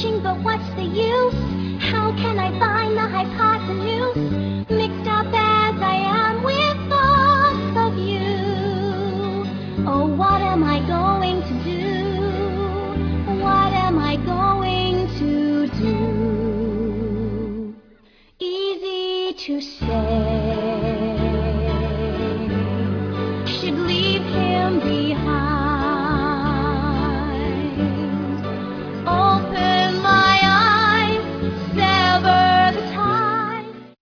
searching, but what's the use? How can I find the hypotenuse? Mixed up as I am with thoughts of you. Oh, what am I going to do? What am I going to do? Easy to say,